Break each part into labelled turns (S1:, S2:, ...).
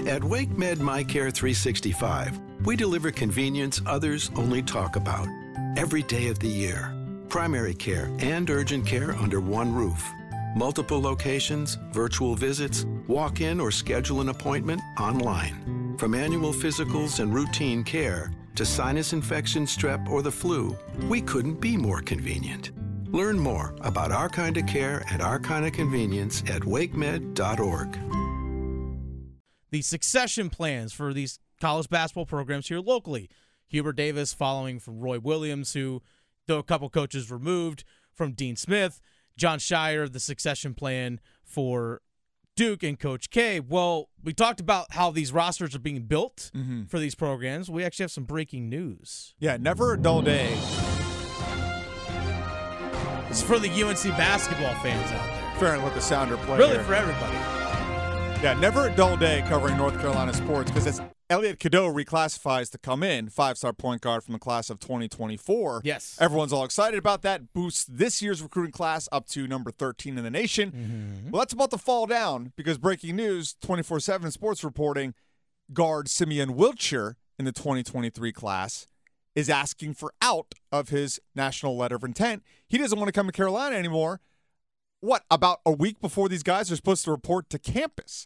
S1: At WakeMed MyCare 365, we deliver convenience others only talk about. Every day of the year. Primary care and urgent care under one roof. Multiple locations, virtual visits, walk-in or schedule an appointment online. From annual physicals and routine care to sinus infection, strep, or the flu, we couldn't be more convenient. Learn more about our kind of care and our kind of convenience at wakemed.org.
S2: The succession plans for these college basketball programs here locally. Hubert Davis following from Roy Williams, who, though a couple coaches removed from Dean Smith. Jon Scheyer, the succession plan for Duke and Coach K. Well, we talked about how these rosters are being built for these programs. We actually have some breaking news.
S3: Yeah, never a dull day.
S2: It's for the UNC basketball fans out there.
S3: Fair and let the sounder play.
S2: Really
S3: here.
S2: for everybody.
S3: Yeah, never a dull day covering North Carolina sports because as Elliot Cadeau reclassifies to come in, five-star point guard from the class of 2024.
S2: Yes.
S3: Everyone's all excited about that. Boosts this year's recruiting class up to number 13 in the nation. Well, that's about to fall down because breaking news, 24/7 sports reporting, guard Simeon Wiltshire in the 2023 class is asking for out of his national letter of intent. He doesn't want to come to Carolina anymore. What, about a week before these guys are supposed to report to campus?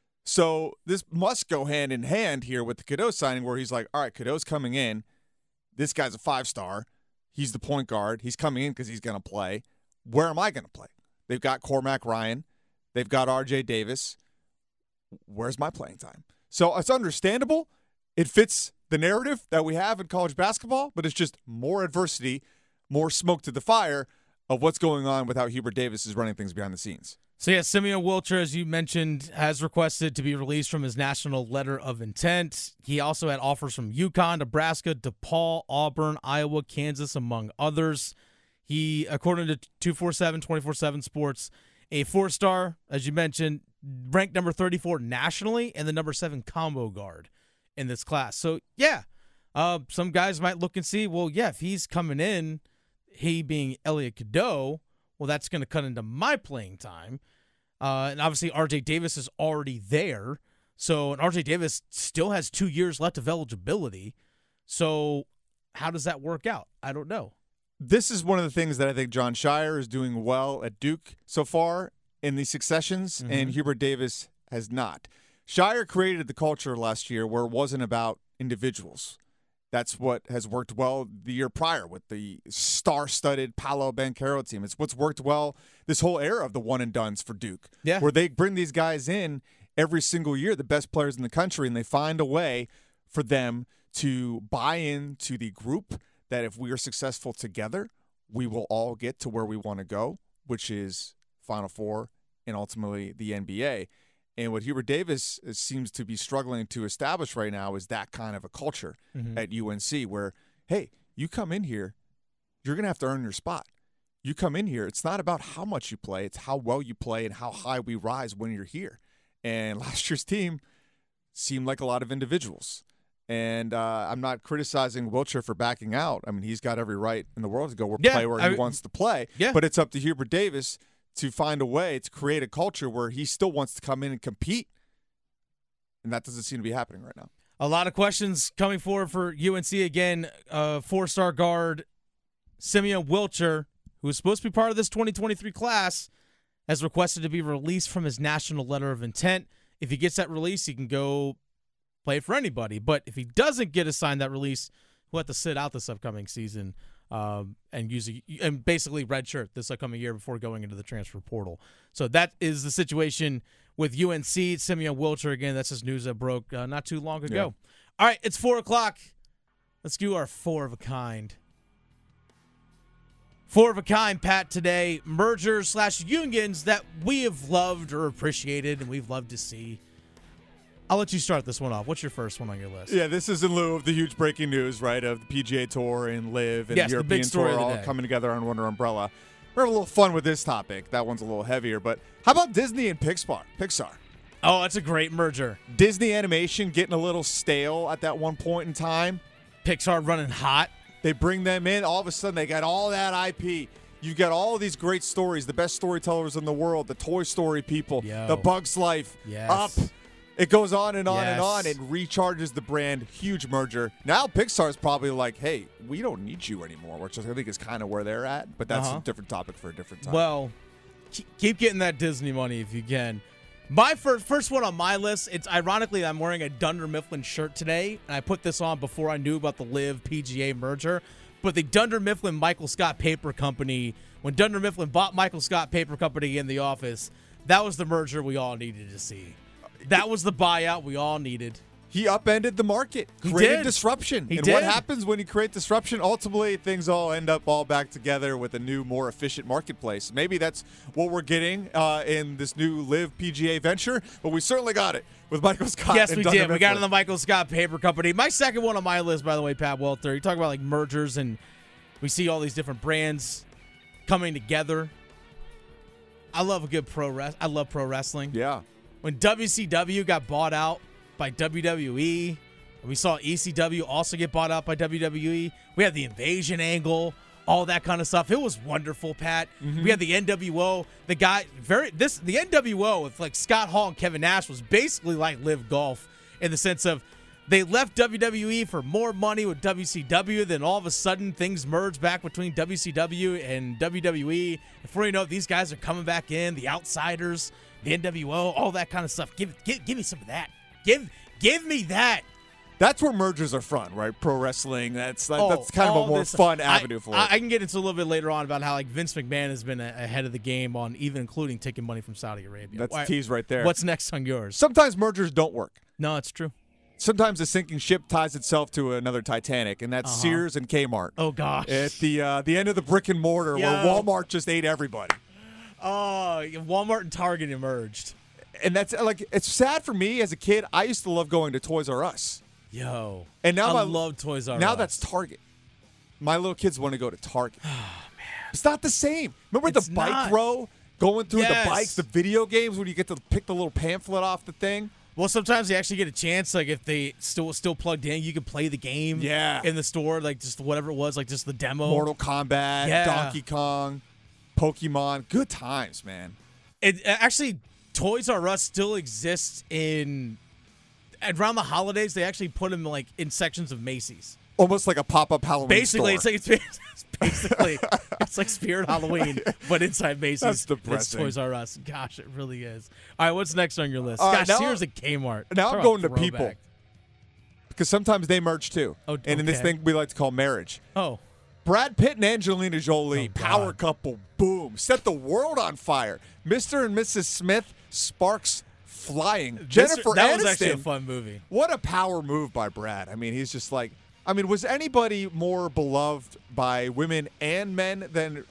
S3: So this must go hand in hand here with the Cadeau signing where he's like, all right, Cadeau's coming in. This guy's a five-star. He's the point guard. He's coming in because he's going to play. Where am I going to play? They've got Cormac Ryan. They've got R.J. Davis. Where's my playing time? So it's understandable. It fits the narrative that we have in college basketball, but it's just more adversity, more smoke to the fire of what's going on with how Hubert Davis is running things behind the scenes.
S2: So, yeah, Simeon Wiltshire, as you mentioned, has requested to be released from his national letter of intent. He also had offers from UConn, Nebraska, DePaul, Auburn, Iowa, Kansas, among others. He, according to 24/7 Sports, a four-star, as you mentioned, ranked number 34 nationally and the number 7 combo guard in this class. So, yeah, some guys might look and see, well, yeah, if he's coming in, he being Elliot Cadeau, well, that's going to cut into my playing time. And obviously, R.J. Davis is already there. So, and R.J. Davis still has 2 years left of eligibility. So, how does that work out? I don't know.
S3: This is one of the things that I think Jon Scheyer is doing well at Duke so far in these successions, and Hubert Davis has not. Scheyer created the culture last year where it wasn't about individuals. That's what has worked well the year prior with the star-studded Paolo Banchero team. It's what's worked well this whole era of the one-and-dones for Duke, where they bring these guys in every single year, the best players in the country, and they find a way for them to buy into the group that if we are successful together, we will all get to where we want to go, which is Final Four and ultimately the NBA. And what Hubert Davis seems to be struggling to establish right now is that kind of a culture at UNC where, hey, you come in here, you're going to have to earn your spot. You come in here, it's not about how much you play, it's how well you play and how high we rise when you're here. And last year's team seemed like a lot of individuals. And I'm not criticizing Wiltshire for backing out. I mean, he's got every right in the world to go play where he wants to play. Yeah. But it's up to Hubert Davis to find a way to create a culture where he still wants to come in and compete. And that doesn't seem to be happening right now.
S2: A lot of questions coming forward for UNC again. Four-star guard Simeon Wiltshire, who is supposed to be part of this 2023 class, has requested to be released from his national letter of intent. If he gets that release, he can go play for anybody. But if he doesn't get assigned that release, he'll have to sit out this upcoming season and basically redshirt this upcoming year before going into the transfer portal. So that is the situation with UNC. Simeon Wiltshire, again, that's his news that broke not too long ago. Yeah. All right, it's 4 o'clock. Let's do our four of a kind. Four of a kind, Pat, today. Mergers/unions that we have loved or appreciated and we've loved to see. I'll let you start this one off. What's your first one on your list?
S3: Yeah, this is in lieu of the huge breaking news, right, of the PGA Tour and LIV and the European Tour all coming together under one umbrella. We're having a little fun with this topic. That one's a little heavier, but how about Disney and Pixar?
S2: Oh, that's a great merger.
S3: Disney animation getting a little stale at that one point in time.
S2: Pixar running hot.
S3: They bring them in. All of a sudden, they got all that IP. You've got all of these great stories, the best storytellers in the world, the Toy Story people, the Bugs Life, Up. It goes on and on and
S2: Yes.
S3: on. It recharges the brand. Huge merger. Now Pixar's probably like, hey, we don't need you anymore, which I think is kind of where they're at. But that's a different topic for a different time.
S2: Well, keep getting that Disney money if you can. My first one on my list, it's ironically I'm wearing a Dunder Mifflin shirt today, and I put this on before I knew about the Live PGA merger. But the Dunder Mifflin Michael Scott Paper Company, when Dunder Mifflin bought Michael Scott Paper Company in the office, that was the merger we all needed to see. That was the buyout we all needed.
S3: He upended the market,
S2: He
S3: created
S2: did.
S3: disruption.
S2: He
S3: and
S2: did.
S3: what happens when you create disruption? Ultimately, things all end up all back together with a new, more efficient marketplace. Maybe that's what we're getting in this new Live PGA venture, but we certainly got it with Michael Scott.
S2: Yes,
S3: and
S2: we
S3: Dunder
S2: did. We got
S3: Mifflin.
S2: in the Michael Scott Paper Company. My second one on my list, by the way, Pat Welter. You talk about like mergers, and we see all these different brands coming together. I love a good I love pro wrestling.
S3: Yeah.
S2: When WCW got bought out by WWE, we saw ECW also get bought out by WWE. We had the invasion angle, all that kind of stuff. It was wonderful, Pat. We had the NWO. The NWO with like Scott Hall and Kevin Nash was basically like Live Golf in the sense of they left WWE for more money with WCW. Then all of a sudden things merged back between WCW and WWE. Before you know it, these guys are coming back in. The Outsiders, the NWO, all that kind of stuff. Give me some of that. Give me that.
S3: That's where mergers are fun, right? Pro wrestling. That's kind of
S2: all
S3: a more
S2: this-
S3: fun avenue for it.
S2: I can get into a little bit later on about how like Vince McMahon has been ahead of the game on even including taking money from Saudi Arabia.
S3: That's a tease right there.
S2: What's next on yours?
S3: Sometimes mergers don't work.
S2: No, it's true.
S3: Sometimes a sinking ship ties itself to another Titanic, and that's Sears and Kmart.
S2: Oh gosh.
S3: At the end of the brick and mortar, where
S2: Yeah.
S3: Walmart just ate everybody.
S2: Oh, Walmart and Target emerged.
S3: And that's like, it's sad for me as a kid. I used to love going to Toys R Us.
S2: Yo.
S3: And now
S2: I love Toys R Us.
S3: Now that's Target. My little kids want to go to Target. Oh, man. It's not the same. Remember
S2: It's
S3: the bike
S2: not.
S3: row? Going through
S2: Yes.
S3: the bikes, the video games, when you get to pick the little pamphlet off the thing?
S2: Well, sometimes you actually get a chance, like if they still plugged in, you can play the game in the store, like just whatever it was, like just the demo.
S3: Mortal Kombat,
S2: Yeah.
S3: Donkey Kong, Pokemon. Good times, man.
S2: It actually, Toys R Us still exists around the holidays. They actually put them like in sections of Macy's.
S3: Almost like a pop-up Halloween
S2: Basically,
S3: store.
S2: it's basically it's like Spirit Halloween, but inside Macy's.
S3: That's
S2: It's
S3: depressing.
S2: Toys R Us. Gosh, it really is. All right, what's next on your list?
S3: All right,
S2: Gosh,
S3: now-
S2: Sears and Kmart.
S3: now
S2: Talk
S3: I'm
S2: about
S3: going to
S2: throwback.
S3: people. Because sometimes they merge too.
S2: Oh,
S3: and in this
S2: okay.
S3: thing we like to call marriage.
S2: Oh,
S3: Brad Pitt and Angelina Jolie,
S2: Oh, God.
S3: power couple, boom, set the world on fire. Mr. and Mrs. Smith, sparks flying. Jennifer
S2: that
S3: Aniston,
S2: was actually a fun movie.
S3: what a power move by Brad. I mean, he's just like, was anybody more beloved by women and men than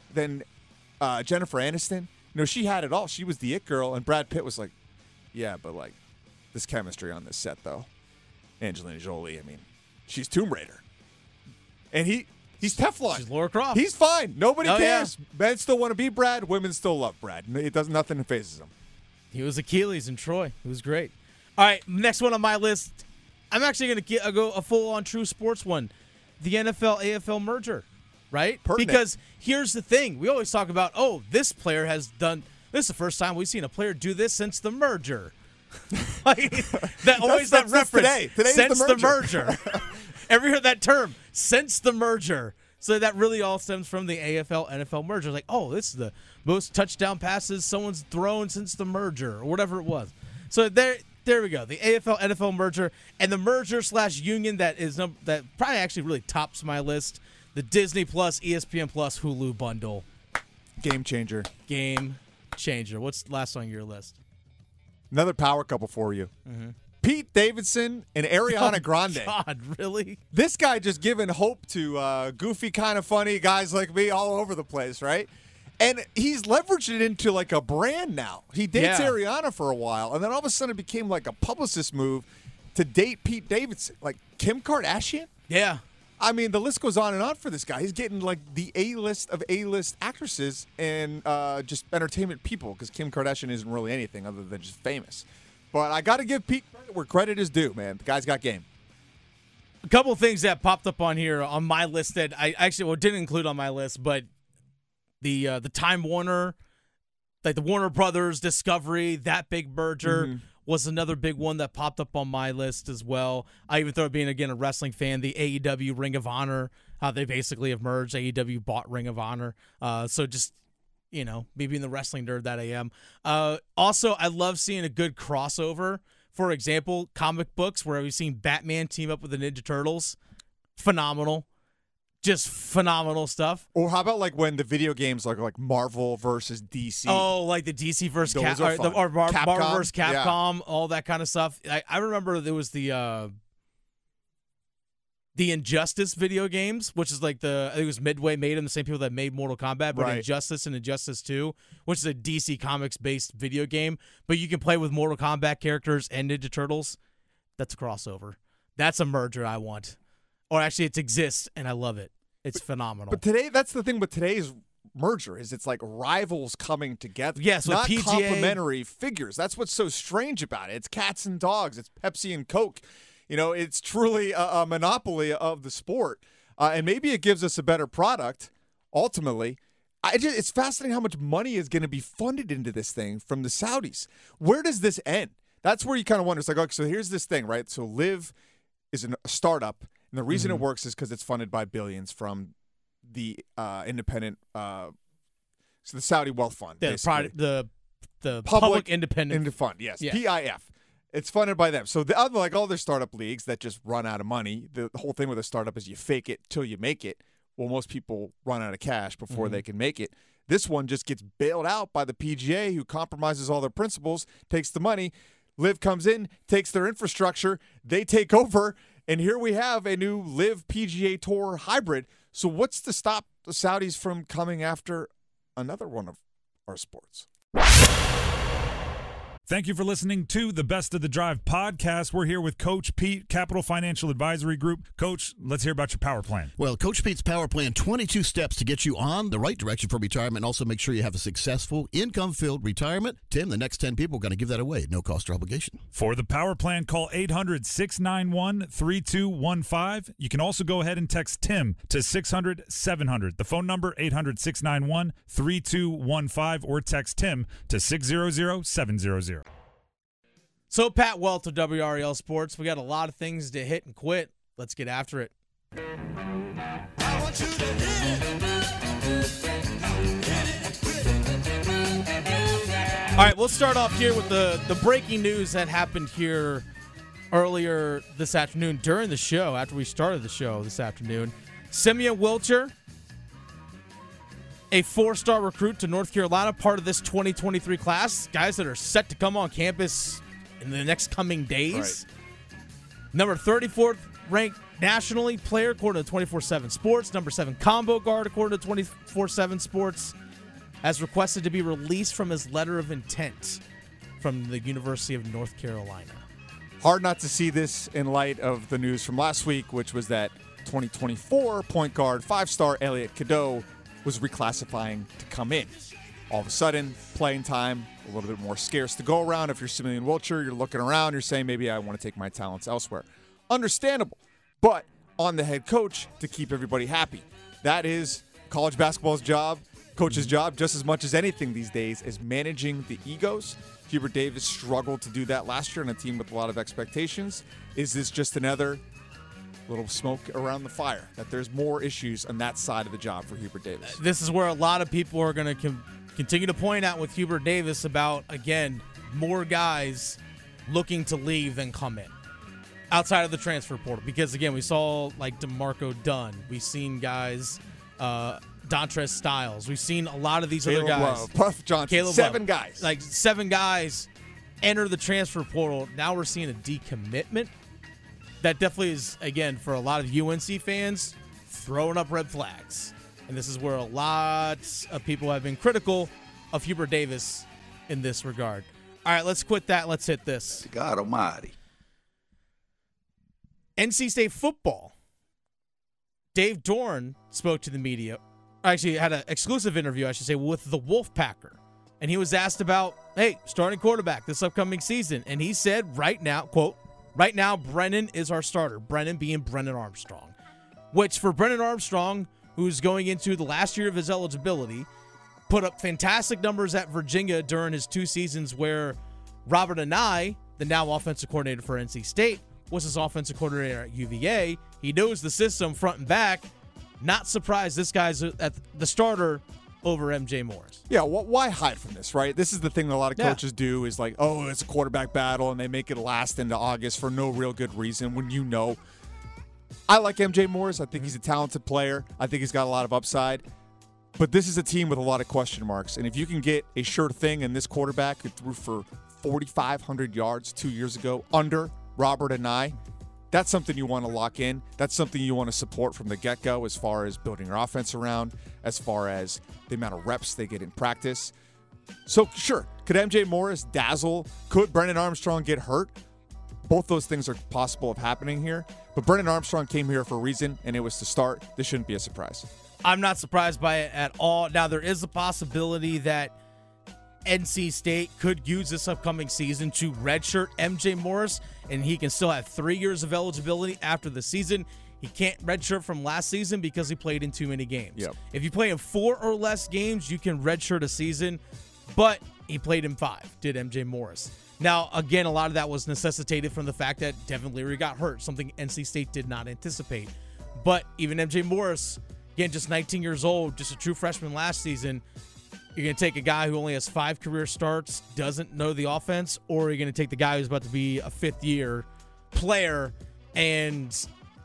S3: Jennifer Aniston? No, she had it all. She was the it girl, and Brad Pitt was like, yeah, but like this chemistry on this set though. Angelina Jolie, I mean, she's Tomb Raider. And he's Teflon.
S2: She's Laura Croft.
S3: He's fine. Nobody
S2: Oh, yeah.
S3: cares. Men still want to be Brad. Women still love Brad. It does nothing phases them.
S2: He was Achilles in Troy. It was great. All right, next one on my list. I'm actually going to go a full-on true sports one. The NFL-AFL merger, right?
S3: Pertinent.
S2: Because here's the thing. We always talk about, this player has done – this is the first time we've seen a player do this since the merger. Like,
S3: That's
S2: reference.
S3: today. Today's
S2: since
S3: the
S2: merger. Ever heard that term? Since the merger. So that really all stems from the AFL-NFL merger. Like, this is the most touchdown passes someone's thrown since the merger or whatever it was. So there we go. The AFL-NFL merger and the merger/union that probably actually really tops my list. The Disney Plus, ESPN Plus, Hulu bundle.
S3: Game changer.
S2: Game changer. What's last on your list?
S3: Another power couple for you.
S2: Mm-hmm.
S3: Pete Davidson and Ariana Grande.
S2: God, really?
S3: This guy just giving hope to goofy, kind of funny guys like me all over the place, right? And he's leveraged it into like a brand now. He dates
S2: Yeah.
S3: Ariana for a while, and then all of a sudden it became like a publicist move to date Pete Davidson. Like Kim Kardashian?
S2: Yeah.
S3: I mean, the list goes on and on for this guy. He's getting like the A-list of A-list actresses and just entertainment people because Kim Kardashian isn't really anything other than just famous. But I got to give Pete credit where credit is due, man. The guy's got game.
S2: A couple of things that popped up on here on my list that I actually didn't include on my list, but the Time Warner, like the Warner Brothers Discovery, that big merger was another big one that popped up on my list as well. I even throw it being, again, a wrestling fan, the AEW Ring of Honor, how they basically have merged. AEW bought Ring of Honor. So just, me being the wrestling nerd that I am. Also, I love seeing a good crossover. For example, comic books where we've seen Batman team up with the Ninja Turtles. Phenomenal. Just phenomenal stuff.
S3: Or how about like when the video games like Marvel versus DC?
S2: Oh, like the DC versus
S3: Capcom.
S2: Marvel versus Capcom, all that kind of stuff. I remember there was the Injustice video games, which is like I think it was Midway made them, the same people that made Mortal Kombat, but Injustice and Injustice 2, which is a DC Comics based video game, but you can play with Mortal Kombat characters and Ninja Turtles. That's a crossover. That's a merger I want. Or actually, it exists, and I love it. It's phenomenal.
S3: But today, that's the thing with today's merger, is it's like rivals coming together.
S2: Yes,
S3: not
S2: PGA.
S3: Complementary figures. That's what's so strange about it. It's cats and dogs. It's Pepsi and Coke. It's truly a monopoly of the sport. And maybe it gives us a better product, ultimately. It's fascinating how much money is going to be funded into this thing from the Saudis. Where does this end? That's where you kind of wonder. It's like, okay, so here's this thing, right? So Liv is a startup. And the reason it works is because it's funded by billions from the independent, so the Saudi Wealth Fund, basically.
S2: The Public Independent
S3: Fund, yes, yeah. PIF. It's funded by them. So unlike all their startup leagues that just run out of money, the whole thing with a startup is you fake it till you make it. Well, most people run out of cash before they can make it. This one just gets bailed out by the PGA, who compromises all their principles, takes the money. Liv comes in, takes their infrastructure, they take over. And here we have a new Live PGA Tour hybrid. So what's to stop the Saudis from coming after another one of our sports?
S4: Thank you for listening to the Best of the Drive podcast. We're here with Coach Pete, Capital Financial Advisory Group. Coach, let's hear about your power plan.
S5: Well, Coach Pete's power plan, 22 steps to get you on the right direction for retirement and also make sure you have a successful, income-filled retirement. Tim, the next 10 people are going to give that away, no cost or obligation.
S4: For the power plan, call 800-691-3215. You can also go ahead and text Tim to 600-700. The phone number, 800-691-3215, or text Tim to 600-700.
S2: So, Pat Welch of WREL Sports, we got a lot of things to hit and quit. Let's get after it.
S6: I want you to hit it.
S2: All right, we'll start off here with the breaking news that happened here earlier this afternoon during the show, after we started the show this afternoon. Simeon Wilcher, a 4-star recruit to North Carolina, part of this 2023 class. Guys that are set to come on campus in the next coming days. Right. Number 34th ranked nationally player according to 24/7 Sports. Number 7 combo guard according to 24/7 Sports. Has requested to be released from his letter of intent from the University of North Carolina.
S3: Hard not to see this in light of the news from last week, which was that 2024 point guard 5-star Elliot Cadeau was reclassifying to come in. All of a sudden, playing time a little bit more scarce to go around. If you're Simeon Wilcher, you're looking around, you're saying maybe I want to take my talents elsewhere. Understandable, but on the head coach to keep everybody happy. That is college basketball's job, coach's job, just as much as anything these days, is managing the egos. Hubert Davis struggled to do that last year on a team with a lot of expectations. Is this just another little smoke around the fire, that there's more issues on that side of the job for Hubert Davis?
S2: This is where a lot of people are going to continue to point out with Hubert Davis about, again, more guys looking to leave than come in outside of the transfer portal. Because, again, we saw like DeMarco Dunn. We've seen guys, Dontrez Styles. We've seen a lot of these other guys.
S3: Love, Puff Johnson,
S2: Caleb
S3: 7
S2: Love.
S3: guys.
S2: Like 7 guys enter the transfer portal. Now we're seeing a decommitment. That definitely is, again, for a lot of UNC fans, throwing up red flags. And this is where a lot of people have been critical of Hubert Davis in this regard. All right, let's quit that. Let's hit this.
S6: God almighty.
S2: NC State football. Dave Dorn spoke to the media. Actually, had an exclusive interview, I should say, with the Wolfpacker. And he was asked about, hey, starting quarterback this upcoming season. And he said right now, quote, right now, Brennan is our starter. Brennan being Brennan Armstrong. Which, for Brennan Armstrong, who's going into the last year of his eligibility, put up fantastic numbers at Virginia during his 2 seasons where Robert Anae, the now offensive coordinator for NC State, was his offensive coordinator at UVA. He knows the system front and back. Not surprised this guy's at the starter over MJ Morris.
S3: Yeah, why hide from this, right? This is the thing that a lot of coaches do is like, oh, it's a quarterback battle, and they make it last into August for no real good reason when you know. I like MJ Morris. I think he's a talented player. I think he's got a lot of upside. But this is a team with a lot of question marks. And if you can get a sure thing in this quarterback who threw for 4,500 yards 2 years ago under Robert Anae, that's something you want to lock in. That's something you want to support from the get-go as far as building your offense around, as far as the amount of reps they get in practice. So, sure, could MJ Morris dazzle? Could Brennan Armstrong get hurt? Both those things are possible of happening here. But Brennan Armstrong came here for a reason, and it was to start. This shouldn't be a surprise.
S2: I'm not surprised by it at all. Now, there is a possibility that NC State could use this upcoming season to redshirt MJ Morris, and he can still have 3 years of eligibility after the season. He can't redshirt from last season because he played in too many games.
S3: Yep.
S2: If you play in 4 or less games, you can redshirt a season, but he played in 5, did MJ Morris. Now, again, a lot of that was necessitated from the fact that Devin Leary got hurt, something NC State did not anticipate. But even MJ Morris, again, just 19 years old, just a true freshman last season, you're going to take a guy who only has 5 career starts, doesn't know the offense, or you're going to take the guy who's about to be a fifth-year player and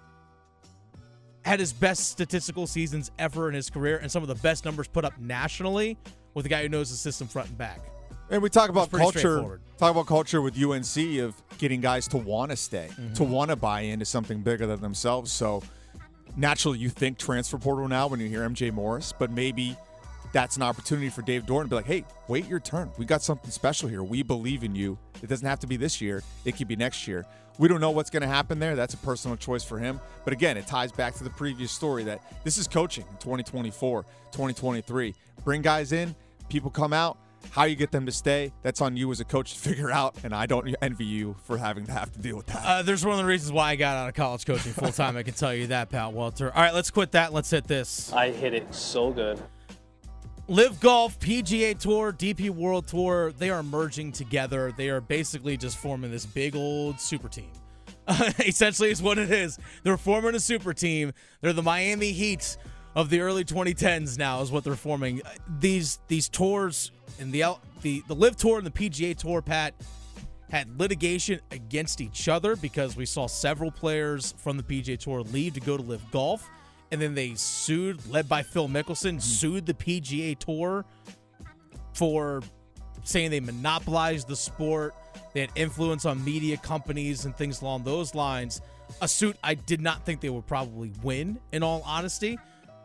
S2: had his best statistical seasons ever in his career and some of the best numbers put up nationally with a guy who knows the system front and back.
S3: And we talk about culture.
S2: Straightforward.
S3: Talk about culture with UNC of getting guys to want to stay, to want to buy into something bigger than themselves. So naturally, you think transfer portal now when you hear MJ Morris, but maybe that's an opportunity for Dave Doeren to be like, hey, wait your turn. We got something special here. We believe in you. It doesn't have to be this year. It could be next year. We don't know what's going to happen there. That's a personal choice for him. But again, it ties back to the previous story that this is coaching in 2024, 2023. Bring guys in, people come out. How you get them to stay, that's on you as a coach to figure out, and I don't envy you for having to have to deal with that.
S2: There's one of the reasons why I got out of college coaching full-time. I can tell you that, Pat Walter. All right, let's quit that. Let's hit this.
S7: I hit it so good.
S2: Live Golf, PGA Tour, DP World Tour, they are merging together. They are basically just forming this big old super team. Essentially is what it is. They're forming a super team. They're the Miami Heat of the early 2010s now is what they're forming. These tours, and the Live Tour and the PGA Tour, Pat, had litigation against each other because we saw several players from the PGA Tour leave to go to Live Golf. And then they sued, led by Phil Mickelson, sued the PGA Tour for saying they monopolized the sport. They had influence on media companies and things along those lines. A suit I did not think they would probably win, in all honesty.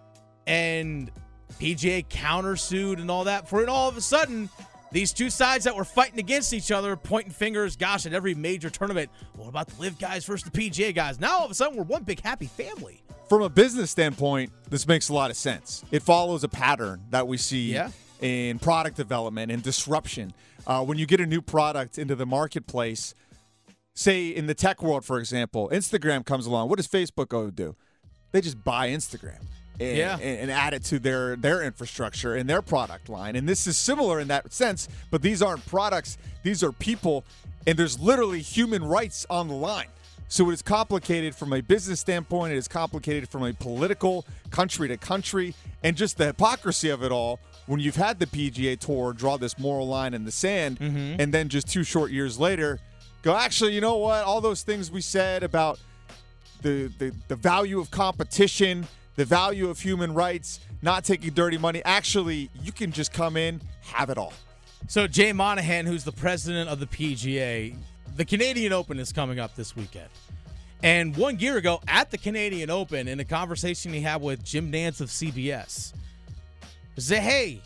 S2: And PGA countersued and all that. For it all of a sudden, these two sides that were fighting against each other, pointing fingers, gosh, at every major tournament. What about the Live guys versus the PGA guys? Now all of a sudden, we're one big happy family.
S3: From a business standpoint, this makes a lot of sense. It follows a pattern that we see in product development and disruption. When you get a new product into the marketplace, say in the tech world, for example, Instagram comes along. What does Facebook go do? They just buy Instagram and add it to their infrastructure and their product line. And this is similar in that sense, but these aren't products. These are people, and there's literally human rights on the line. So it is complicated from a business standpoint. It is complicated from a political, country to country, and just the hypocrisy of it all when you've had the PGA Tour draw this moral line in the sand, and then just 2 short years later go, actually, you know what? All those things we said about the value of competition, the value of human rights, not taking dirty money, actually, you can just come in, have it all.
S2: So Jay Monahan, who's the president of the PGA, the Canadian Open is coming up this weekend. And 1 year ago at the Canadian Open, in a conversation he had with Jim Nantz of CBS, he said, hey,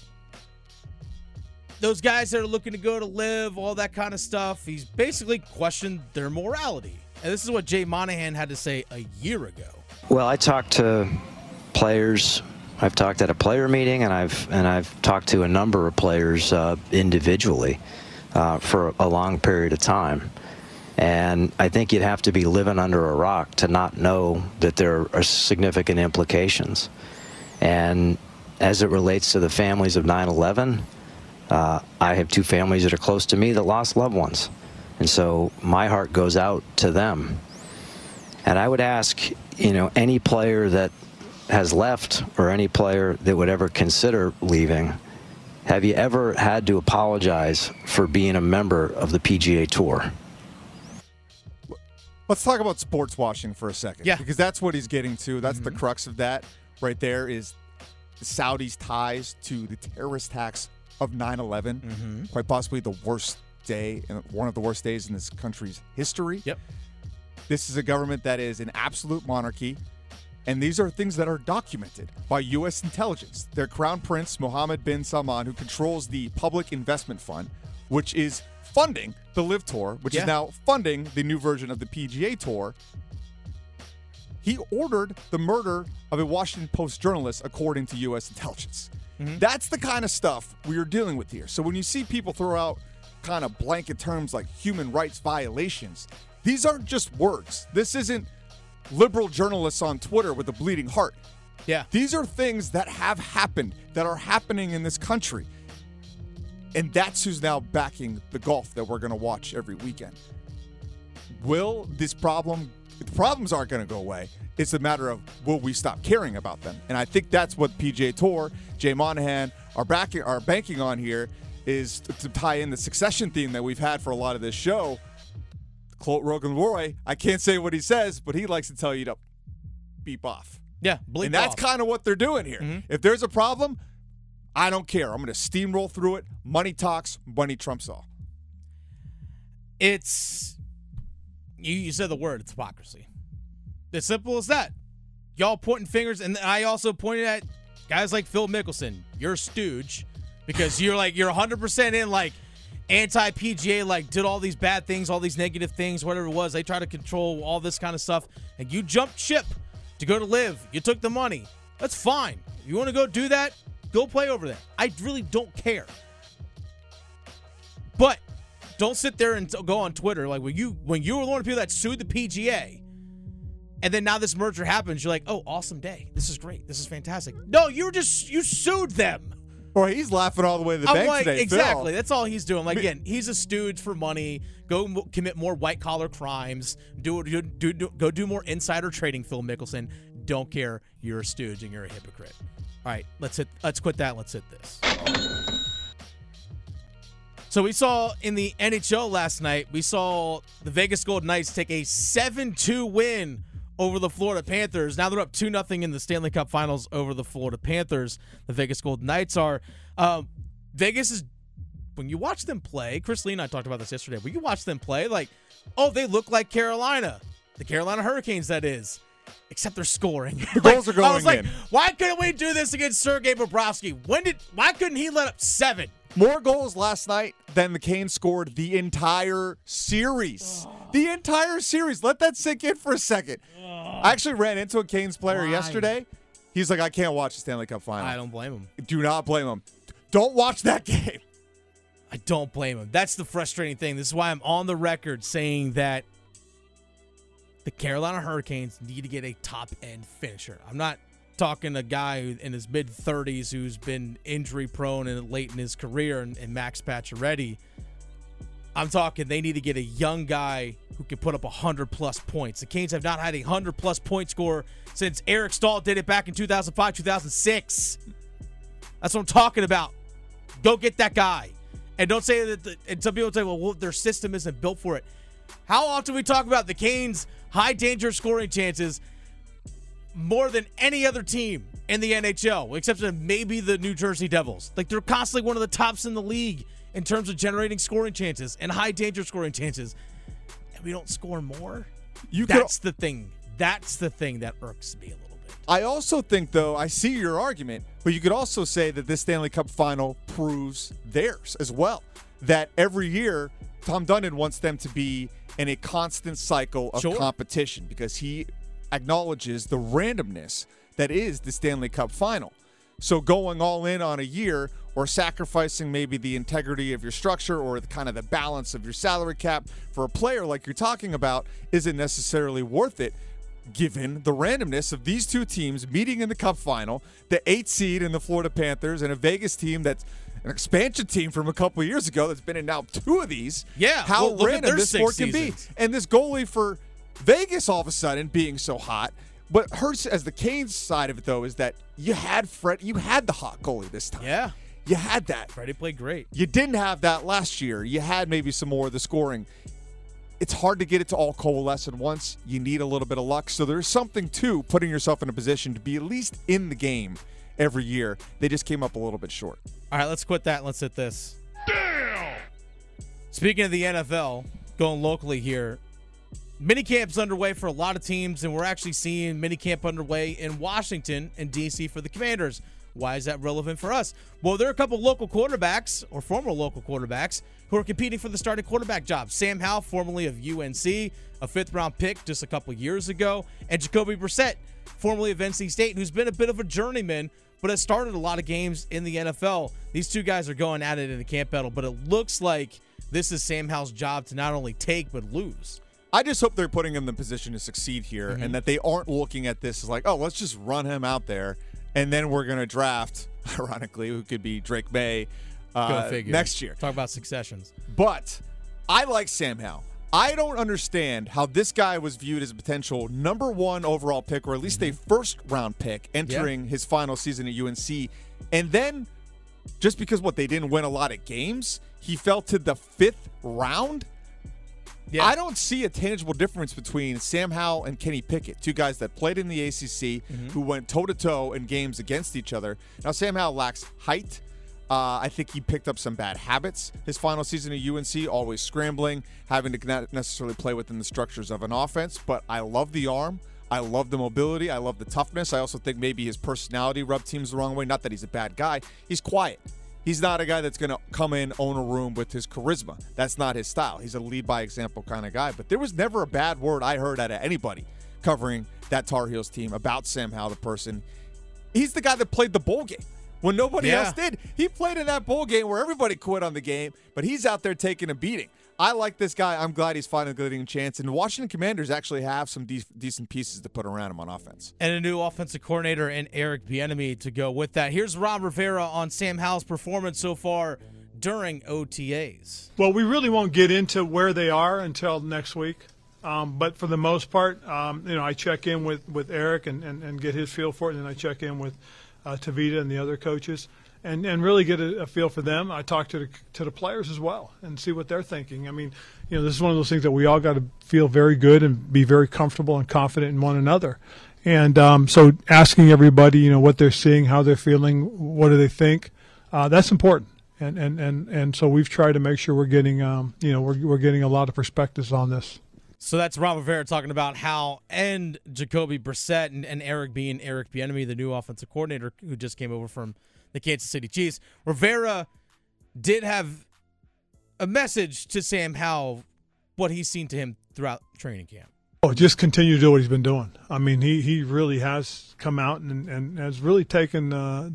S2: those guys that are looking to go to Live, all that kind of stuff, he's basically questioned their morality. And this is what Jay Monahan had to say a year ago.
S8: Well, I talked to players. I've talked at a player meeting, and I've talked to a number of players individually for a long period of time. And I think you'd have to be living under a rock to not know that there are significant implications. And as it relates to the families of 9/11, I have 2 families that are close to me that lost loved ones. And so my heart goes out to them. And I would ask, any player that has left or any player that would ever consider leaving, have you ever had to apologize for being a member of the PGA Tour?
S3: Let's talk about sports washing for a second.
S2: Yeah.
S3: Because that's what he's getting to. That's the crux of that right there is the Saudis' ties to the terrorist attacks of 9/11. Quite possibly the worst day, and one of the worst days in this country's history.
S2: Yep.
S3: This is a government that is an absolute monarchy, and these are things that are documented by U.S. intelligence. Their Crown Prince, Mohammed bin Salman, who controls the Public Investment Fund, which is funding the LIV Tour, which is now funding the new version of the PGA Tour. He ordered the murder of a Washington Post journalist, according to U.S. intelligence. That's the kind of stuff we are dealing with here. So when you see people throw out kind of blanket terms like human rights violations, these aren't just words. This isn't liberal journalists on Twitter with a bleeding heart.
S2: Yeah.
S3: These are things that have happened, that are happening in this country. And that's who's now backing the golf that we're going to watch every weekend. Will this problem, the problems aren't going to go away. It's a matter of, will we stop caring about them? And I think that's what PGA Tour, Jay Monahan are banking on here, is to tie in the succession theme that we've had for a lot of this show. Quote Rogan Roy, I can't say what he says, but he likes to tell you to beep off.
S2: Yeah, bleep
S3: And that's
S2: off.
S3: kind of what they're doing here. If there's a problem, I don't care. I'm going to steamroll through it. Money talks, money trumps all.
S2: It's you said the word, it's hypocrisy. As simple as that. Y'all pointing fingers, and I also pointed at guys like Phil Mickelson. You're a stooge because you're 100% in anti-PGA, did all these bad things, all these negative things, whatever it was. They try to control all this kind of stuff, and you jumped ship to go to LIV. You took the money. That's fine. If you want to go do that, go play over there. I really don't care. But don't sit there and go on Twitter when you were one of the people that sued the PGA, and then now this merger happens, you're like, oh, awesome day. This is great. This is fantastic. No, you sued them.
S3: Boy, he's laughing all the way to the bank today.
S2: Exactly.
S3: Phil.
S2: That's all he's doing. Again, he's a stooge for money. Go commit more white-collar crimes. Go do more insider trading, Phil Mickelson. Don't care. You're a stooge and you're a hypocrite. All right, let's quit that. Let's hit this. So we saw in the NHL last night, we saw the Vegas Golden Knights take a 7-2 win over the Florida Panthers. Now they're up 2-0 in the Stanley Cup Finals over the Florida Panthers. The Vegas Golden Knights are. Vegas is, when you watch them play, Chris Lee and I talked about this yesterday, when you watch them play, they look like Carolina. The Carolina Hurricanes, that is. Except they're scoring.
S3: The goals are going in.
S2: I was like, why couldn't we do this against Sergei Bobrovsky? Why couldn't he let up 7?
S3: More goals last night than the Canes scored the entire series. The entire series. Let that sink in for a second. I actually ran into a Canes player yesterday. He's like, I can't watch the Stanley Cup Final.
S2: I don't blame him.
S3: Do not blame him. Don't watch that game.
S2: I don't blame him. That's the frustrating thing. This is why I'm on the record saying that the Carolina Hurricanes need to get a top-end finisher. I'm not talking a guy in his mid-30s who's been injury-prone and late in his career and Max Pacioretty. I'm talking they need to get a young guy who can put up 100-plus points. The Canes have not had a 100-plus point scorer since Eric Stahl did it back in 2005, 2006. That's what I'm talking about. Go get that guy. And don't say that and some people say, well, their system isn't built for it. How often we talk about the Canes' high-danger scoring chances more than any other team in the NHL, except for maybe the New Jersey Devils. They're constantly one of the tops in the league in terms of generating scoring chances and high-danger scoring chances. And we don't score more? That's the thing. That's the thing that irks me a little bit.
S3: I also think, though, I see your argument, but you could also say that this Stanley Cup Final proves theirs as well. That every year, Tom Dundon wants them to be in a constant cycle of competition because he acknowledges the randomness that is the Stanley Cup Final. So going all in on a year or sacrificing maybe the integrity of your structure or the balance of your salary cap for a player like you're talking about isn't necessarily worth it, given the randomness of these two teams meeting in the Cup Final, the 8th seed in the Florida Panthers and a Vegas team that's an expansion team from a couple of years ago that's been in now 2 of these.
S2: Yeah,
S3: how
S2: look at
S3: random
S2: their
S3: this
S2: 6
S3: sport can
S2: seasons.
S3: be. And this goalie for Vegas all of a sudden being so hot. What hurts as the Canes side of it, though, is that you had the hot goalie this time.
S2: Yeah.
S3: You had that.
S2: Freddie played great.
S3: You didn't have that last year. You had maybe some more of the scoring. It's hard to get it to all coalesce at once. You need a little bit of luck. So there's something to putting yourself in a position to be at least in the game every year. They just came up a little bit short.
S2: All right, let's quit that and let's hit this. Damn! Speaking of the NFL, going locally here, minicamp's underway for a lot of teams, and we're actually seeing minicamp underway in Washington and D.C. for the Commanders. Why is that relevant for us? Well, there are a couple local quarterbacks, or former local quarterbacks, who are competing for the starting quarterback job. Sam Howell, formerly of UNC, a 5th-round pick just a couple years ago, and Jacoby Brissett, formerly of NC State, who's been a bit of a journeyman, but has started a lot of games in the NFL. These 2 guys are going at it in the camp battle, but it looks like this is Sam Howell's job to not only take but lose.
S3: I just hope they're putting him in the position to succeed here and that they aren't looking at this as like, oh, let's just run him out there and then we're going to draft, ironically, who could be Drake May next year.
S2: Talk about successions.
S3: But I like Sam Howell. I don't understand how this guy was viewed as a potential number 1 overall pick, or at least a first-round pick entering his final season at UNC. And then, just because they didn't win a lot of games, he fell to the 5th round. Yeah. I don't see a tangible difference between Sam Howell and Kenny Pickett, 2 guys that played in the ACC who went toe-to-toe in games against each other. Now, Sam Howell lacks height. I think he picked up some bad habits his final season at UNC, always scrambling, having to not necessarily play within the structures of an offense. But I love the arm. I love the mobility. I love the toughness. I also think maybe his personality rubbed teams the wrong way. Not that he's a bad guy. He's quiet. He's not a guy that's going to come in, own a room with his charisma. That's not his style. He's a lead-by-example kind of guy. But there was never a bad word I heard out of anybody covering that Tar Heels team about Sam Howell, the person. He's the guy that played the bowl game when nobody else did. He played in that bowl game where everybody quit on the game, but he's out there taking a beating. I like this guy. I'm glad he's finally getting a chance. And the Washington Commanders actually have some decent pieces to put around him on offense.
S2: And a new offensive coordinator in Eric Bieniemy to go with that. Here's Ron Rivera on Sam Howell's performance so far during OTAs.
S7: Well, we really won't get into where they are until next week. But for the most part, I check in with Eric and get his feel for it, and then I check in with Tavita and the other coaches. And really get a feel for them. I talk to the players as well and see what they're thinking. I mean, this is one of those things that we all got to feel very good and be very comfortable and confident in one another. And so asking everybody, what they're seeing, how they're feeling, what do they think, that's important. And so we've tried to make sure we're getting, we're getting a lot of perspectives on this.
S2: So that's Ron Rivera talking about how and Jacoby Brissett and Eric being Eric Bieniemy, the new offensive coordinator who just came over from the Kansas City Chiefs. Rivera did have a message to Sam Howell, what he's seen to him throughout training camp.
S7: Oh, just continue to do what he's been doing. I mean, he really has come out and has really taken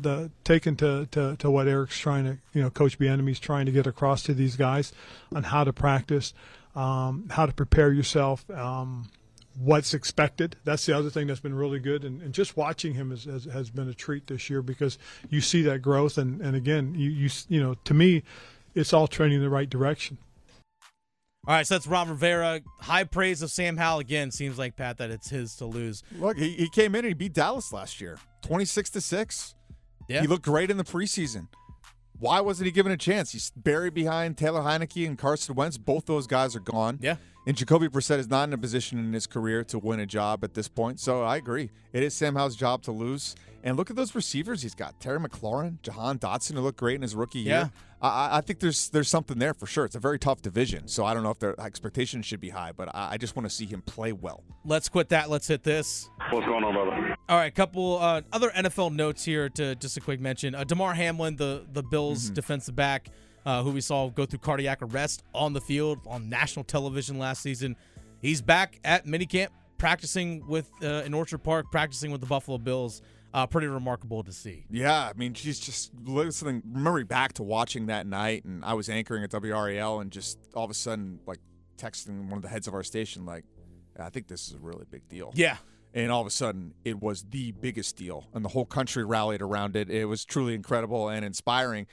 S7: to what Eric's trying to, Coach Bieniemy's trying to get across to these guys on how to practice, how to prepare yourself, what's expected. That's the other thing that's been really good. And just watching him has been a treat this year because you see that growth. And again, you to me, it's all trending in the right direction.
S2: All right, so that's Ron Rivera. High praise of Sam Howell again. Seems like, Pat, that it's his to lose.
S3: Look, he came in and he beat Dallas last year, 26-6.
S2: Yeah.
S3: He looked great in the preseason. Why wasn't he given a chance? He's buried behind Taylor Heineke and Carson Wentz. Both those guys are gone.
S2: Yeah.
S3: And Jacoby Brissett is not in a position in his career to win a job at this point. So I agree. It is Sam Howell's job to lose. And look at those receivers he's got. Terry McLaurin, Jahan Dotson, who looked great in his rookie year. I think there's something there for sure. It's a very tough division. So I don't know if their expectations should be high, but I just want to see him play well.
S2: Let's quit that. Let's hit this.
S9: What's going on, brother?
S2: All right, couple other NFL notes here to just a quick mention. Damar Hamlin, the Bills defensive back, who we saw go through cardiac arrest on the field on national television last season. He's back at minicamp, practicing with in Orchard Park, practicing with the Buffalo Bills. Pretty remarkable to see.
S3: Yeah, I mean, she's just listening, remembering back to watching that night, and I was anchoring at WRAL, and just all of a sudden, like, texting one of the heads of our station, like, I think this is a really big deal.
S2: Yeah.
S3: And all of a sudden, it was the biggest deal, and the whole country rallied around it. It was truly incredible and inspiring.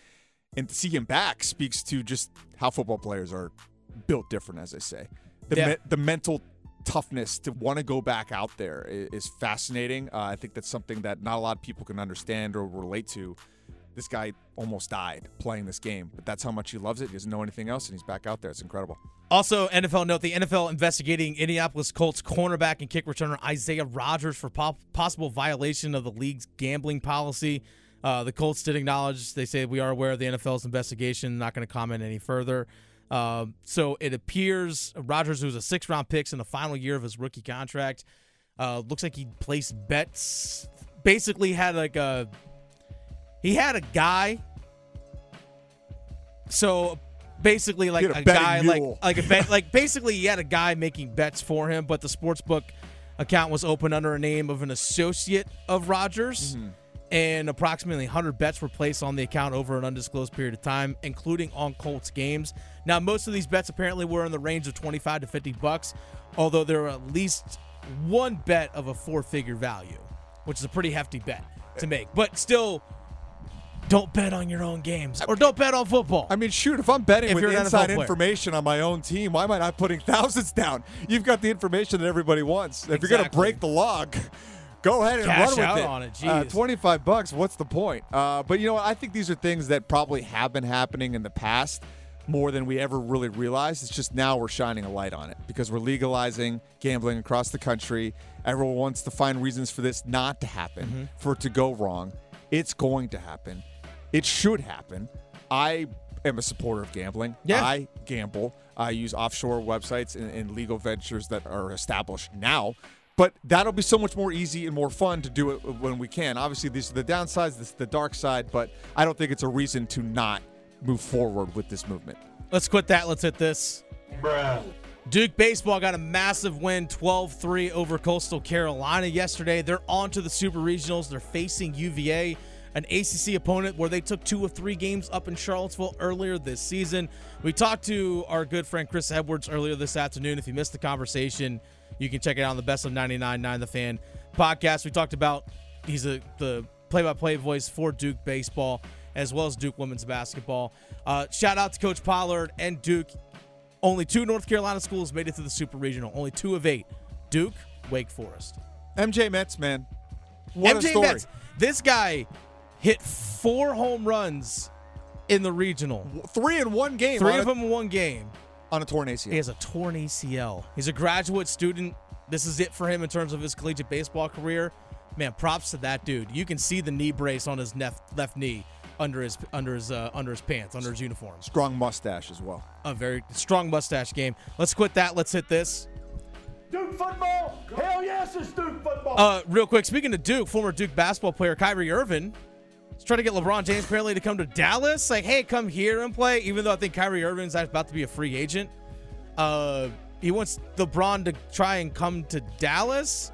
S3: And to see him back speaks to just how football players are built different, as I say. The mental toughness to want to go back out there is fascinating. I think that's something that not a lot of people can understand or relate to. This guy almost died playing this game, but that's how much he loves it. He doesn't know anything else, and he's back out there. It's incredible.
S2: Also, NFL note, the NFL investigating Indianapolis Colts cornerback and kick returner Isaiah Rodgers for possible violation of the league's gambling policy. The Colts did acknowledge, they say, we are aware of the NFL's investigation, not going to comment any further. So it appears Rodgers, who's a 6th-round pick in the final year of his rookie contract, looks like he placed bets, basically had he had a guy. So basically like a guy like a bet, like basically he had a guy making bets for him, but the sportsbook account was open under a name of an associate of Rodgers. Mm-hmm. And approximately 100 bets were placed on the account over an undisclosed period of time, including on Colts games. Now, most of these bets apparently were in the range of $25 to $50, although there were at least one bet of a 4-figure value, which is a pretty hefty bet to make. But still, don't bet on your own games, or don't bet on football.
S3: I mean, shoot, if I'm betting with inside information on my own team, why am I not putting thousands down? You've got the information that everybody wants. If you're going to break the log, go ahead and
S2: cash
S3: run with
S2: out
S3: it.
S2: On it. Jeez.
S3: $25, what's the point? But you know what? I think these are things that probably have been happening in the past more than we ever really realized. It's just now we're shining a light on it because we're legalizing gambling across the country. Everyone wants to find reasons for this not to happen, for it to go wrong. It's going to happen. It should happen. I am a supporter of gambling.
S2: Yeah.
S3: I gamble. I use offshore websites and legal ventures that are established now. But that'll be so much more easy and more fun to do it when we can. Obviously, these are the downsides, this is the dark side, but I don't think it's a reason to not move forward with this movement.
S2: Let's quit that. Let's hit this.
S6: Bruh.
S2: Duke baseball got a massive win, 12-3 over Coastal Carolina yesterday. They're on to the Super Regionals. They're facing UVA, an ACC opponent where they took 2 of 3 games up in Charlottesville earlier this season. We talked to our good friend Chris Edwards earlier this afternoon. If you missed the conversation, you can check it out on the Best of 99.9 The Fan podcast. We talked about he's the play-by-play voice for Duke baseball as well as Duke women's basketball. Shout out to Coach Pollard and Duke. Only 2 North Carolina schools made it to the Super Regional. Only 2 of 8. Duke, Wake Forest.
S3: MJ Metz, man. What a story.
S2: Metz. This guy hit 4 home runs in the regional.
S3: 3 in one game.
S2: 3 of them in one game.
S3: On a torn ACL.
S2: He has a torn ACL. He's a graduate student. This is it for him in terms of his collegiate baseball career. Man, props to that dude. You can see the knee brace on his left knee under his pants, under his uniform.
S3: Strong mustache as well.
S2: A very strong mustache game. Let's quit that. Let's hit this.
S6: Duke football? Hell yes, it's Duke football.
S2: Real quick, speaking of Duke, former Duke basketball player Kyrie Irving is trying to get LeBron James apparently to come to Dallas. Like, hey, come here and play. Even though I think Kyrie Irving's about to be a free agent. He wants LeBron to try and come to Dallas.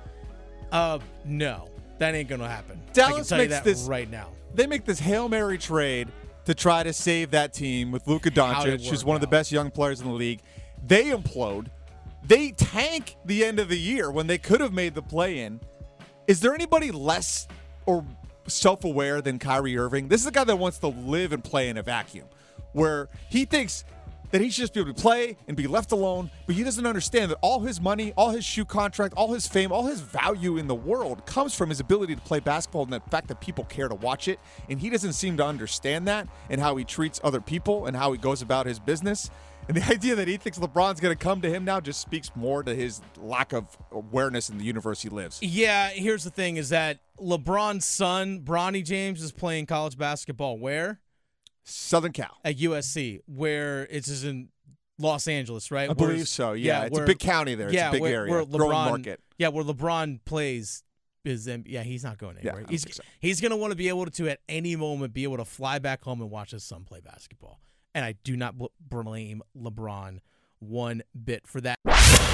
S2: No, that ain't going to happen.
S3: Dallas
S2: I can tell
S3: makes
S2: you that
S3: this
S2: right now.
S3: They make this Hail Mary trade to try to save that team with Luka Doncic, who's one of the best young players in the league. They implode. They tank the end of the year when they could have made the play-in. Is there anybody less or self-aware than Kyrie Irving? This is a guy that wants to live and play in a vacuum, where he thinks that he should just be able to play and be left alone, but he doesn't understand that all his money, all his shoe contract, all his fame, all his value in the world comes from his ability to play basketball and the fact that people care to watch it, and he doesn't seem to understand that and how he treats other people and how he goes about his business. And the idea that he thinks LeBron's going to come to him now just speaks more to his lack of awareness in the universe he lives.
S2: Yeah, here's the thing is that LeBron's son, Bronny James, is playing college basketball where?
S3: Southern Cal.
S2: At USC, where it's in Los Angeles, right?
S3: I believe so, yeah. It's a big county there. It's a big area.
S2: Where LeBron,
S3: growing market.
S2: Yeah, where LeBron plays is he's not going anywhere.
S3: Yeah,
S2: he's going to want to be able to, at any moment, be able to fly back home and watch his son play basketball. And I do not blame LeBron one bit for that.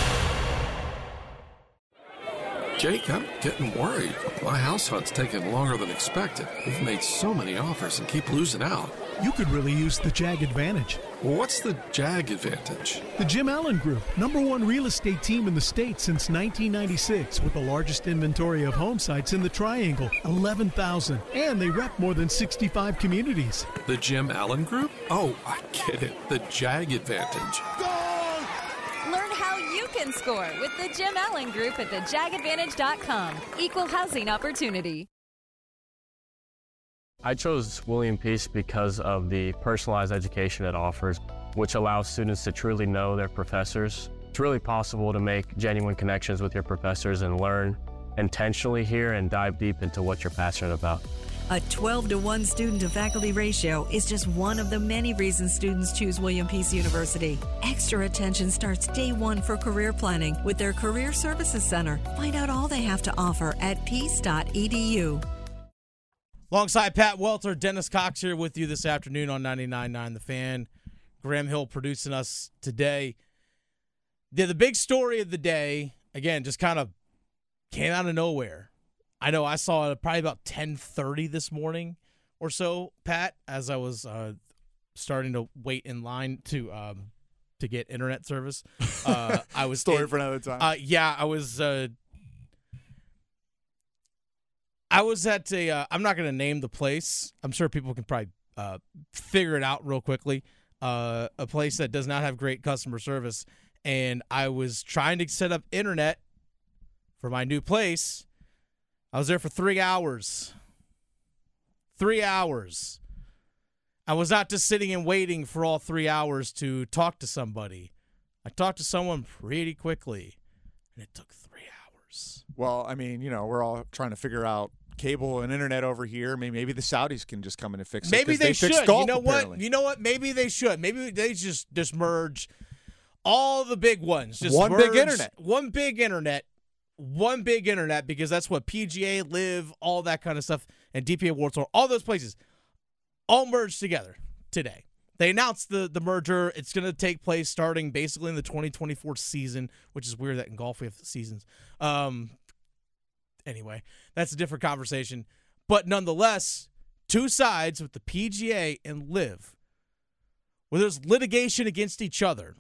S9: Jake, I'm getting worried. My house hunt's taking longer than expected. We've made so many offers and keep losing out.
S10: You could really use the Jag Advantage.
S9: What's the JAG advantage?
S10: The Jim Allen Group, #1 real estate team in the state since 1996, with the largest inventory of home sites in the Triangle, 11,000. And they rep more than 65 communities.
S9: The Jim Allen Group? Oh, I get it. The JAG advantage.
S11: Learn how you can score with the Jim Allen Group at thejagadvantage.com. Equal housing opportunity.
S12: I chose William Peace because of the personalized education it offers, which allows students to truly know their professors. It's really possible to make genuine connections with your professors and learn intentionally here and dive deep into what you're passionate about.
S13: A 12-to-1 student-to-faculty ratio is just one of the many reasons students choose William Peace University. Extra attention starts day one for career planning with their Career Services Center. Find out all they have to offer at peace.edu.
S2: Alongside Pat Welter, Dennis Cox here with you this afternoon on 99.9 The Fan. Graham Hill producing us today. The big story of the day, again, just kind of came out of nowhere. I know I saw it probably about 10:30 this morning or so, Pat, as I was starting to wait in line to get internet service. I was
S3: story for another time.
S2: Yeah, I was at a, I'm not going to name the place. I'm sure people can probably figure it out real quickly. A place that does not have great customer service. And I was trying to set up internet for my new place. I was there for 3 hours. 3 hours. I was not just sitting and waiting for all 3 hours to talk to somebody. I talked to someone pretty quickly, and it took 3 hours.
S3: Well, I mean, we're all trying to figure out cable and internet over here. Maybe the Saudis can just come in and fix it.
S2: Maybe they should.
S3: Golf,
S2: you know
S3: apparently.
S2: what? You know what? Maybe they should. Maybe they just merge all the big ones. Just
S3: one
S2: merge
S3: big internet.
S2: One big internet. One big internet, because that's what PGA, Live, all that kind of stuff, and DPA World Tour, all those places, all merged together today. They announced the merger. It's going to take place starting basically in the 2024 season, which is weird that in golf we have seasons. Anyway, that's a different conversation. But nonetheless, two sides with the PGA and Live, where there's litigation against each other.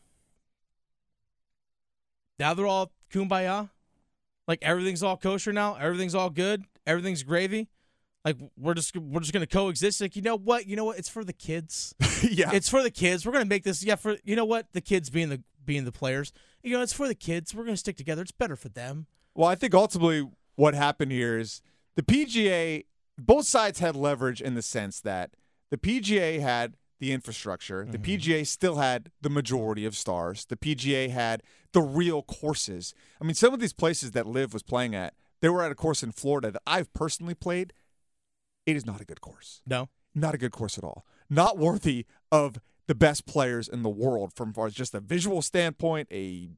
S2: Now they're all kumbaya. Like everything's all kosher now. Everything's all good. Everything's gravy. Like we're just gonna coexist. Like you know what? It's for the kids.
S3: Yeah,
S2: it's for the kids. We're gonna make this. Yeah, for the kids being the players. It's for the kids. We're gonna stick together. It's better for them.
S3: Well, I think ultimately what happened here is the PGA. Both sides had leverage in the sense that the PGA had the infrastructure. The PGA still had the majority of stars. The PGA had the real courses. I mean, some of these places that Liv was playing at, they were at a course in Florida that I've personally played. It is not a good course.
S2: No.
S3: Not a good course at all. Not worthy of the best players in the world from far as just a visual standpoint, a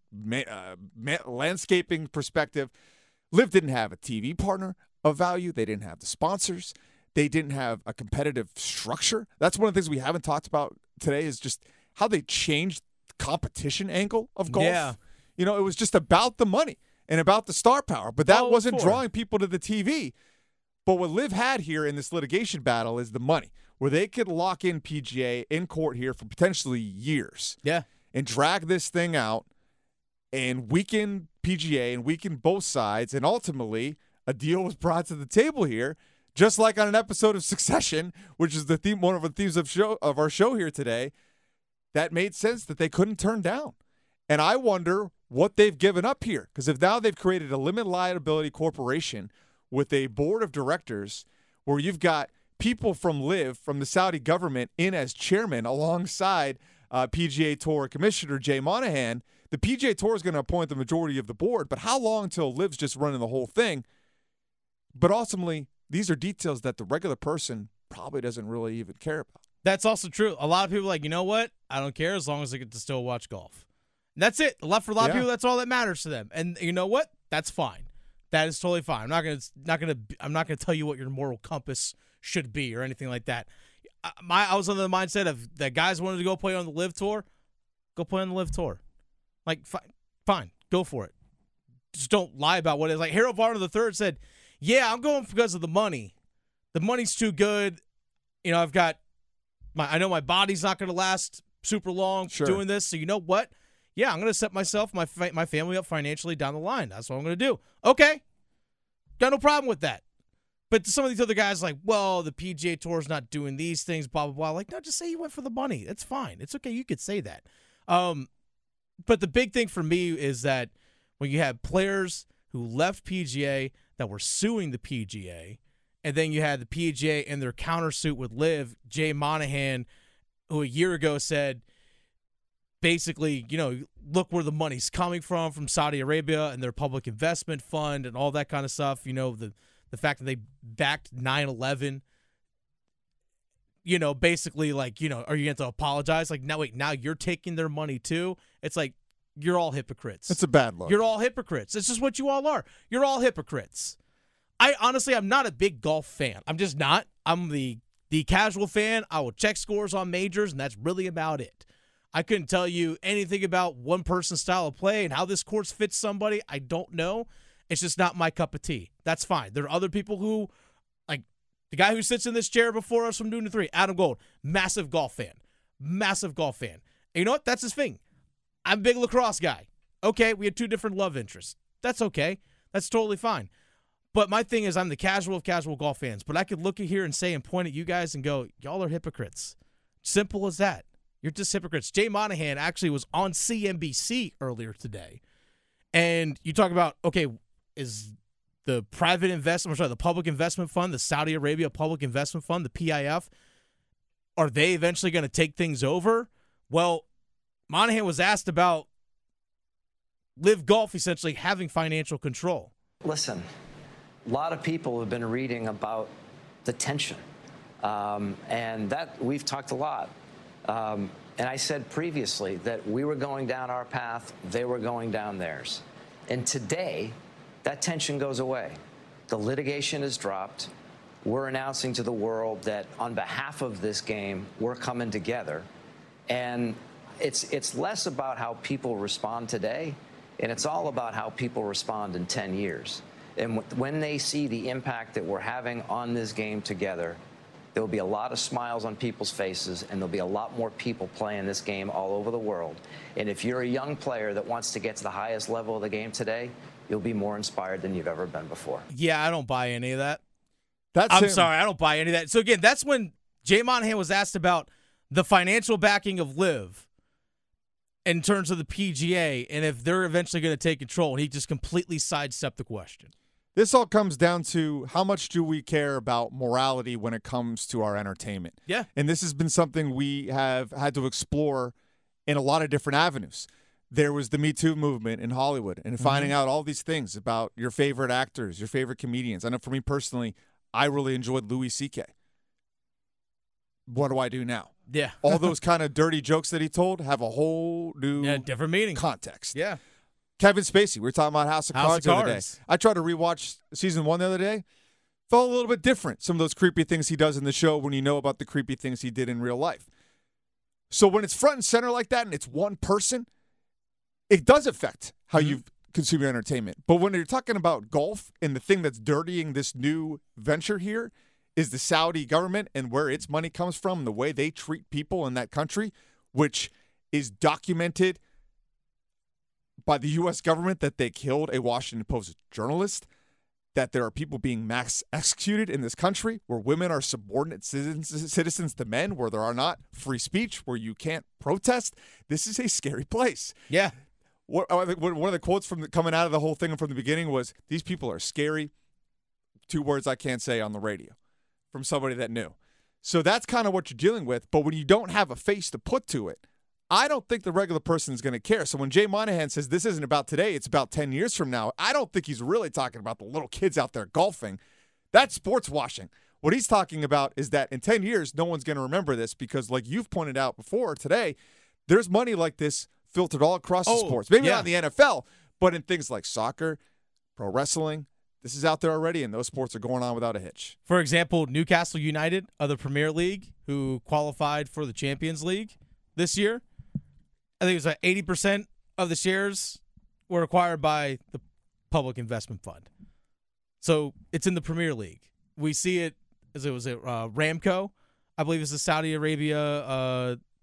S3: landscaping perspective. Liv didn't have a TV partner of value. They didn't have the sponsors. They didn't have a competitive structure. That's one of the things we haven't talked about today is just how they changed the competition angle of golf.
S2: Yeah.
S3: It was just about the money and about the star power, but that wasn't drawing people to the TV. But what Liv had here in this litigation battle is the money, where they could lock in PGA in court here for potentially years.
S2: Yeah.
S3: And drag this thing out and weaken PGA and weaken both sides. And ultimately, a deal was brought to the table here. Just like on an episode of Succession, which is the theme, one of the themes of our show here today, that made sense that they couldn't turn down. And I wonder what they've given up here, because if now they've created a limited liability corporation with a board of directors where you've got people from Liv, from the Saudi government, in as chairman alongside PGA Tour Commissioner Jay Monahan, the PGA Tour is going to appoint the majority of the board. But how long until Liv's just running the whole thing? But ultimately, these are details that the regular person probably doesn't really even care about.
S2: That's also true. A lot of people are like, you know what? I don't care as long as I get to still watch golf. And that's it. For a lot of people, that's all that matters to them. And you know what? That's fine. That is totally fine. I'm not gonna tell you what your moral compass should be or anything like that. I was on the mindset of that guys wanted to go play on the Live Tour, go play on the Live Tour. Like, fine, go for it. Just don't lie about what it is. Like Harold Varner III said, yeah, I'm going because of the money. The money's too good. I know my body's not going to last super long doing this. So you know what? Yeah, I'm going to set myself, my family up financially down the line. That's what I'm going to do. Okay. Got no problem with that. But some of these other guys like, well, the PGA Tour's not doing these things, blah, blah, blah. Like, no, just say you went for the money. It's fine. It's okay. You could say that. But the big thing for me is that when you have players who left PGA that were suing the PGA, and then you had the PGA in their countersuit with LIV, Jay Monahan, who a year ago said, basically, look where the money's coming from Saudi Arabia and their public investment fund and all that kind of stuff. The fact that they backed 9/11, basically like, are you going to apologize? Like, now you're taking their money too. It's like, you're all hypocrites.
S3: It's a bad look.
S2: You're all hypocrites. It's just what you all are. You're all hypocrites. I'm not a big golf fan. I'm just not. I'm the casual fan. I will check scores on majors, and that's really about it. I couldn't tell you anything about one person's style of play and how this course fits somebody. I don't know. It's just not my cup of tea. That's fine. There are other people who, like the guy who sits in this chair before us from noon to 3, Adam Gold, massive golf fan. Massive golf fan. And you know what? That's his thing. I'm a big lacrosse guy. Okay, we had 2 different love interests. That's okay. That's totally fine. But my thing is I'm the casual of casual golf fans. But I could look at here and say and point at you guys and go, y'all are hypocrites. Simple as that. You're just hypocrites. Jay Monahan actually was on CNBC earlier today. And you talk about, okay, is the the public investment fund, the Saudi Arabia Public Investment Fund, the PIF, are they eventually going to take things over? Well, Monahan was asked about LIV Golf essentially having financial control.
S14: Listen, a lot of people have been reading about the tension, and that we've talked a lot. And I said previously that we were going down our path, they were going down theirs. And today, that tension goes away. The litigation is dropped. We're announcing to the world that on behalf of this game, we're coming together. And it's less about how people respond today, and it's all about how people respond in 10 years. And when they see the impact that we're having on this game together, there will be a lot of smiles on people's faces, and there'll be a lot more people playing this game all over the world. And if you're a young player that wants to get to the highest level of the game today, you'll be more inspired than you've ever been before.
S2: Yeah, I don't buy any of that. I'm sorry, I don't buy any of that. So, again, that's when Jay Monahan was asked about the financial backing of LIV in terms of the PGA and if they're eventually going to take control, and he just completely sidestepped the question.
S3: This all comes down to how much do we care about morality when it comes to our entertainment.
S2: Yeah.
S3: And this has been something we have had to explore in a lot of different avenues. There was the Me Too movement in Hollywood and finding out all these things about your favorite actors, your favorite comedians. I know for me personally, I really enjoyed Louis C.K. What do I do now?
S2: Yeah.
S3: All those kind of dirty jokes that he told have a whole new
S2: different meaning.
S3: Context.
S2: Yeah.
S3: Kevin Spacey, we were talking about House of Cards the other day. I tried to rewatch season 1 the other day. Felt a little bit different. Some of those creepy things he does in the show when you know about the creepy things he did in real life. So when it's front and center like that and it's one person, it does affect how you consume your entertainment. But when you're talking about golf and the thing that's dirtying this new venture here is the Saudi government and where its money comes from and the way they treat people in that country, which is documented by the U.S. government that they killed a Washington Post journalist, that there are people being mass executed in this country where women are subordinate citizens to men, where there are not free speech, where you can't protest. This is a scary place.
S2: Yeah.
S3: One of the quotes coming out of the whole thing from the beginning was, these people are scary. 2 words I can't say on the radio from somebody that knew. So that's kind of what you're dealing with. But when you don't have a face to put to it, I don't think the regular person is going to care. So when Jay Monahan says this isn't about today, it's about 10 years from now, I don't think he's really talking about the little kids out there golfing. That's sports washing. What he's talking about is that in 10 years, no one's going to remember this because, like you've pointed out before today, there's money like this filtered all across the sports. Maybe not in the NFL, but in things like soccer, pro wrestling. This is out there already, and those sports are going on without a hitch.
S2: For example, Newcastle United of the Premier League, who qualified for the Champions League this year, I think it was like 80% of the shares were acquired by the Public Investment Fund. So it's in the Premier League. We see it as it was at Ramco, I believe it's the Saudi Arabia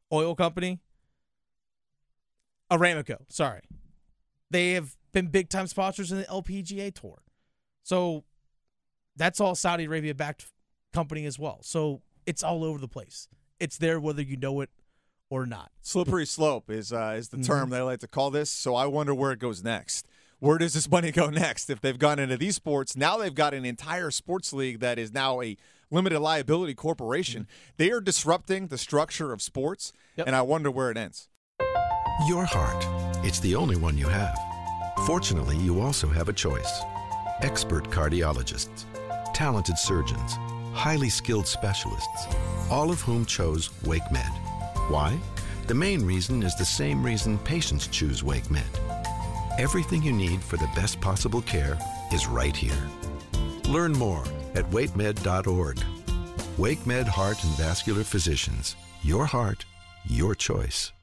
S2: oil company, Aramco, sorry. They have been big-time sponsors in the LPGA Tour. So that's all Saudi Arabia-backed company as well. So it's all over the place. It's there whether you know it or not.
S3: Slippery slope is the term they like to call this. So I wonder where it goes next. Where does this money go next? If they've gone into these sports, now they've got an entire sports league that is now a limited liability corporation. They are disrupting the structure of sports, and I wonder where it ends.
S1: Your heart. It's the only one you have. Fortunately, you also have a choice. Expert cardiologists, talented surgeons, highly skilled specialists, all of whom chose WakeMed. Why? The main reason is the same reason patients choose WakeMed. Everything you need for the best possible care is right here. Learn more at wakemed.org. WakeMed Heart and Vascular Physicians. Your heart, your choice.